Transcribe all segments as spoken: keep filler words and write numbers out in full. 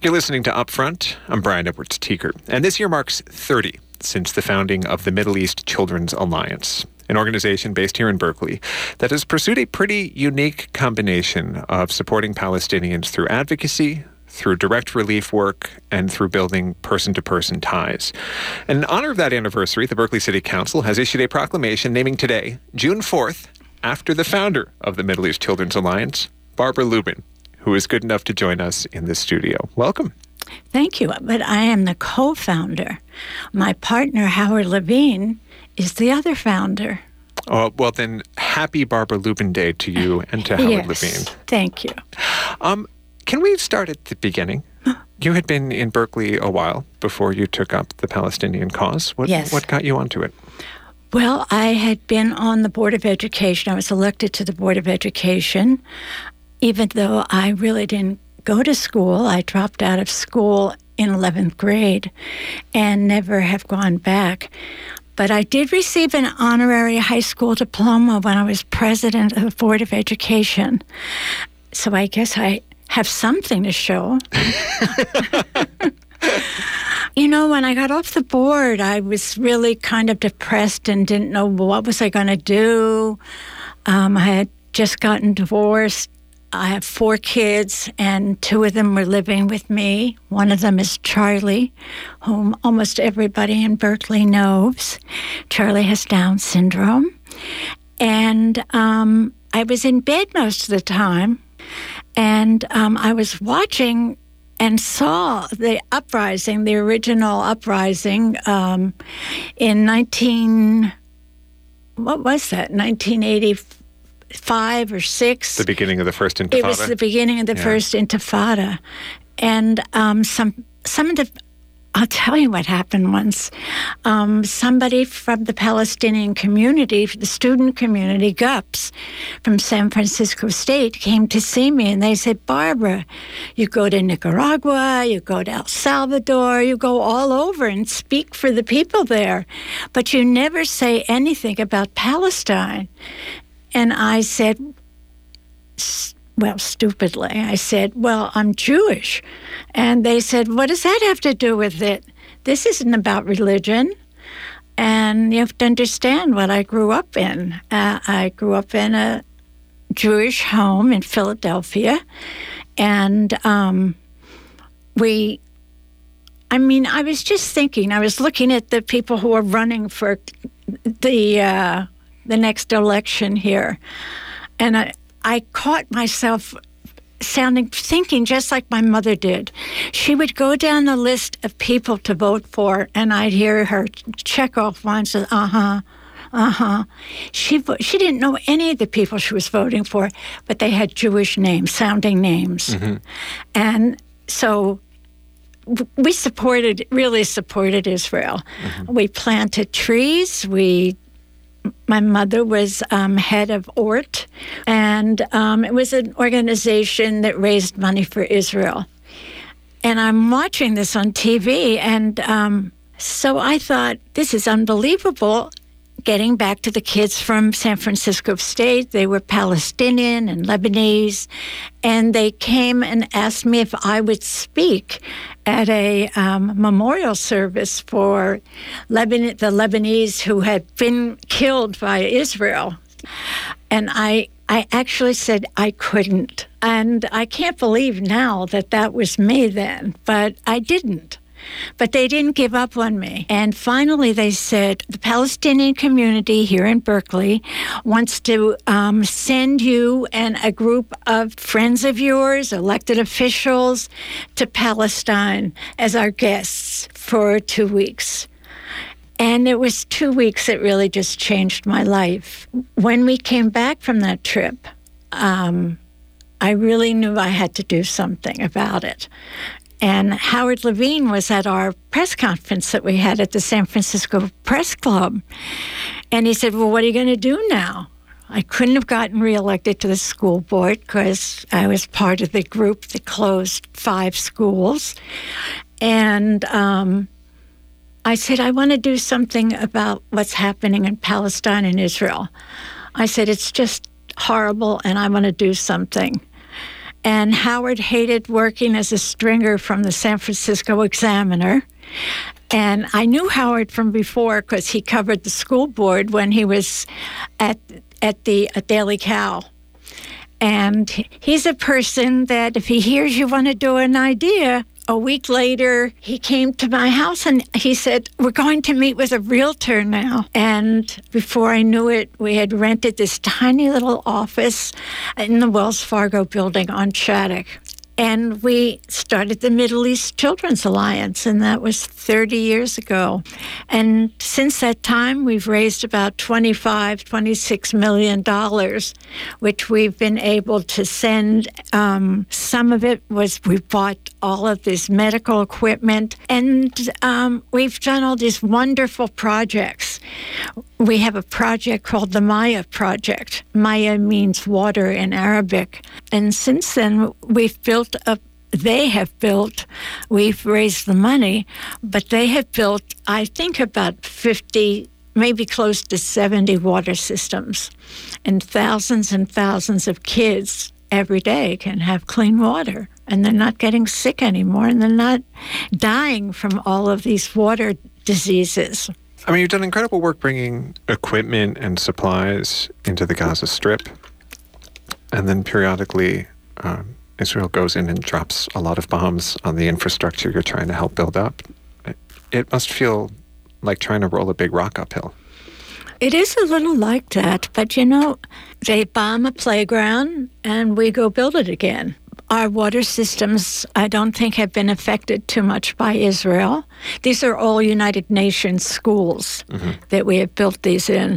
You're listening to Upfront. I'm Brian Edwards Teeger, and this year marks thirty since the founding of the Middle East Children's Alliance, an organization based here in Berkeley that has pursued a pretty unique combination of supporting Palestinians through advocacy, through direct relief work, and through building person-to-person ties. And in honor of that anniversary, the Berkeley City Council has issued a proclamation naming today, June fourth, after the founder of the Middle East Children's Alliance, Barbara Lubin, who is good enough to join us in the studio. Welcome. Thank you, but I am the co-founder. My partner, Howard Levine, is the other founder. Oh, well then, happy Barbara Lubin Day to you and to Howard yes, Levine. Thank you. Um, can we start at the beginning? You had been in Berkeley a while before you took up the Palestinian cause. What, yes. What got you onto it? Well, I had been on the Board of Education. I was elected to the Board of Education. Even though I really didn't go to school, I dropped out of school in eleventh grade and never have gone back. But I did receive an honorary high school diploma when I was president of the Board of Education. So I guess I have something to show. You know, when I got off the board, I was really kind of depressed and didn't know what was I going to do. Um, I had just gotten divorced. I have four kids, and two of them were living with me. One of them is Charlie, whom almost everybody in Berkeley knows. Charlie has Down syndrome. And um, I was in bed most of the time, and um, I was watching and saw the uprising, the original uprising um, in nineteen, what was that, nineteen eighty-four? Five or six. The beginning of the first Intifada? It was the beginning of the yeah. first Intifada. And um, some some of the, I'll tell you what happened once. Um, somebody from the Palestinian community, the student community, G U P S, from San Francisco State, came to see me, and they said, Barbara, you go to Nicaragua, you go to El Salvador, you go all over and speak for the people there, but you never say anything about Palestine. And I said, well, stupidly, I said, well, I'm Jewish. And they said, what does that have to do with it? This isn't about religion. And you have to understand what I grew up in. Uh, I grew up in a Jewish home in Philadelphia. And um, we, I mean, I was just thinking, I was looking at the people who are running for the... Uh, the next election here. And I, I caught myself sounding, thinking just like my mother did. She would go down the list of people to vote for, and I'd hear her check off ones, uh-huh, uh-huh. She, she didn't know any of the people she was voting for, but they had Jewish names, sounding names. Mm-hmm. And so we supported, really supported Israel. Mm-hmm. We planted trees, we My mother was um, head of O R T, and um, it was an organization that raised money for Israel. And I'm watching this on T V, and um, so I thought, this is unbelievable. Getting back to the kids from San Francisco State, they were Palestinian and Lebanese, and they came and asked me if I would speak at a um, memorial service for Leban- the Lebanese who had been killed by Israel. And I, I actually said I couldn't. And I can't believe now that that was me then, but I didn't. But they didn't give up on me. And finally they said, the Palestinian community here in Berkeley wants to um, send you and a group of friends of yours, elected officials, to Palestine as our guests for two weeks. And it was two weeks that really just changed my life. When we came back from that trip, um, I really knew I had to do something about it. And Howard Levine was at our press conference that we had at the San Francisco Press Club. And he said, well, what are you going to do now? I couldn't have gotten reelected to the school board because I was part of the group that closed five schools. And um, I said, I want to do something about what's happening in Palestine and Israel. I said, it's just horrible, and I want to do something. And Howard hated working as a stringer from the San Francisco Examiner. And I knew Howard from before because he covered the school board when he was at at the at Daily Cal. And he's a person that if he hears you want to do an idea, a week later, he came to my house and he said, we're going to meet with a realtor now. And before I knew it, we had rented this tiny little office in the Wells Fargo building on Shattuck. And we started the Middle East Children's Alliance, and that was thirty years ago. And since that time, we've raised about twenty-five, twenty-six million dollars, which we've been able to send. Um, some of it was we bought all of this medical equipment, and um, we've done all these wonderful projects. We have a project called the Maya Project. Maya means water in Arabic. And since then, we've built a, they have built, we've raised the money, but they have built, I think, about fifty, maybe close to seventy water systems. And thousands and thousands of kids every day can have clean water. And they're not getting sick anymore, and they're not dying from all of these water diseases. I mean, you've done incredible work bringing equipment and supplies into the Gaza Strip. And then periodically, um, Israel goes in and drops a lot of bombs on the infrastructure you're trying to help build up. It must feel like trying to roll a big rock uphill. It is a little like that, but you know, they bomb a playground and we go build it again. Our water systems, I don't think, have been affected too much by Israel. These are all United Nations schools mm-hmm. that we have built these in.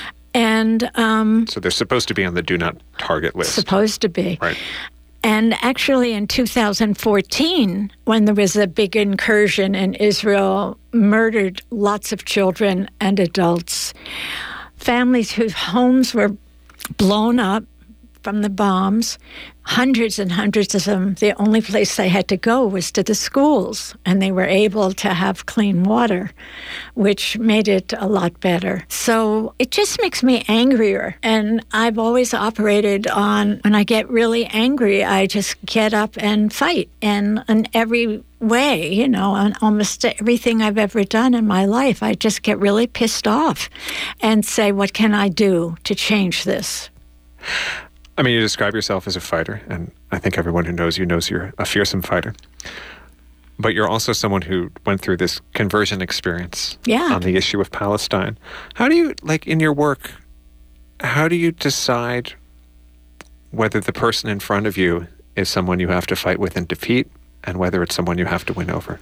And um, so they're supposed to be on the do not target list. Supposed to be. Right. And actually in two thousand fourteen, when there was a big incursion and Israel murdered lots of children and adults, families whose homes were blown up from the bombs, hundreds and hundreds of them, the only place they had to go was to the schools, and they were able to have clean water, which made it a lot better. So it just makes me angrier, and I've always operated on, when I get really angry, I just get up and fight, and in every way, you know, on almost everything I've ever done in my life, I just get really pissed off and say, what can I do to change this? I mean, you describe yourself as a fighter, and I think everyone who knows you knows you're a fearsome fighter. But you're also someone who went through this conversion experience yeah. on the issue of Palestine. How do you, like in your work, how do you decide whether the person in front of you is someone you have to fight with and defeat, and whether it's someone you have to win over?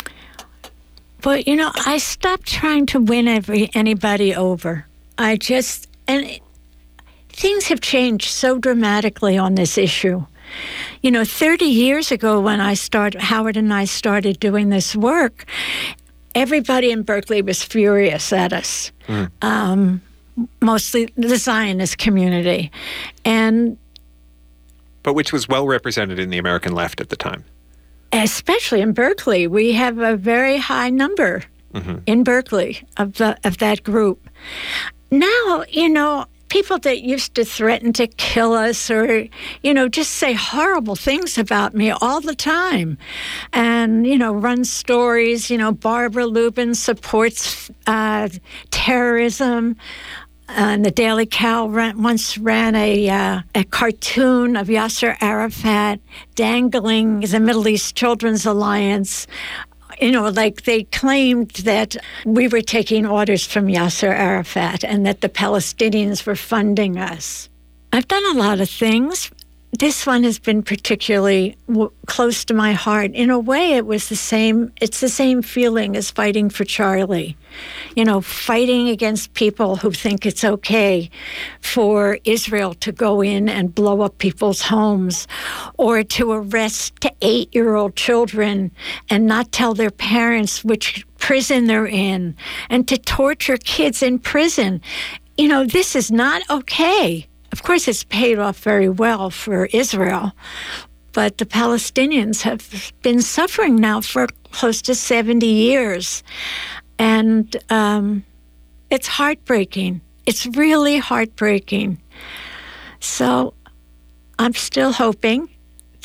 But, you know, I stopped trying to win every anybody over. I just, and it, things have changed so dramatically on this issue. You know, thirty years ago when I started, Howard and I started doing this work, everybody in Berkeley was furious at us, mm. um, mostly the Zionist community. And But which was well represented in the American left at the time. Especially in Berkeley. We have a very high number mm-hmm. in Berkeley of, the, of that group. Now, you know, people that used to threaten to kill us or, you know, just say horrible things about me all the time and, you know, run stories, you know, Barbara Lubin supports uh, terrorism. And the Daily Cal ran, once ran a, uh, a cartoon of Yasser Arafat dangling the Middle East Children's Alliance. You know, like they claimed that we were taking orders from Yasser Arafat and that the Palestinians were funding us. I've done a lot of things. This one has been particularly w- close to my heart. In a way, it was the same, it's the same feeling as fighting for Charlie. You know, fighting against people who think it's okay for Israel to go in and blow up people's homes or to arrest eight-year-old children and not tell their parents which prison they're in and to torture kids in prison. You know, this is not okay. Of course, it's paid off very well for Israel, but the Palestinians have been suffering now for close to seventy years. And um, it's heartbreaking. It's really heartbreaking. So I'm still hoping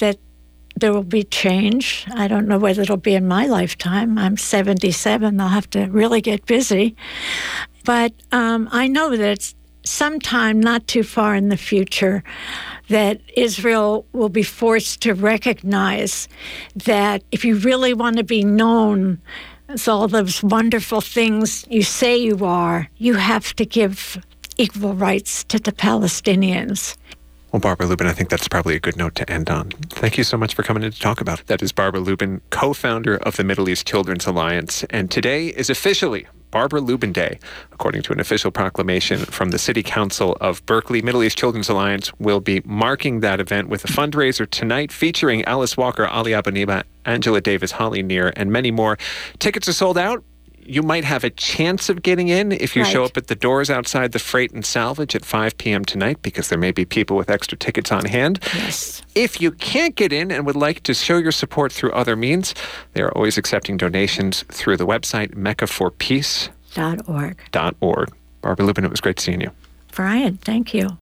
there will be change. I don't know whether it'll be in my lifetime. I'm seventy-seven. I'll have to really get busy. But um, I know that it's sometime not too far in the future that Israel will be forced to recognize that if you really want to be known as all those wonderful things you say you are, you have to give equal rights to the Palestinians. Well, Barbara Lubin, I think that's probably a good note to end on. Thank you so much for coming in to talk about it. That is Barbara Lubin, co-founder of the Middle East Children's Alliance. And today is officially Barbara Lubin Day. According to an official proclamation from the City Council of Berkeley, Middle East Children's Alliance will be marking that event with a fundraiser tonight featuring Alice Walker, Ali Abunimah, Angela Davis, Holly Near, and many more. Tickets are sold out. You might have a chance of getting in if you right. show up at the doors outside the Freight and Salvage at five p.m. tonight, because there may be people with extra tickets on hand. Yes. If you can't get in and would like to show your support through other means, they are always accepting donations through the website mecca for peace dot org. Dot org. Barbara Lubin, it was great seeing you. Brian, thank you.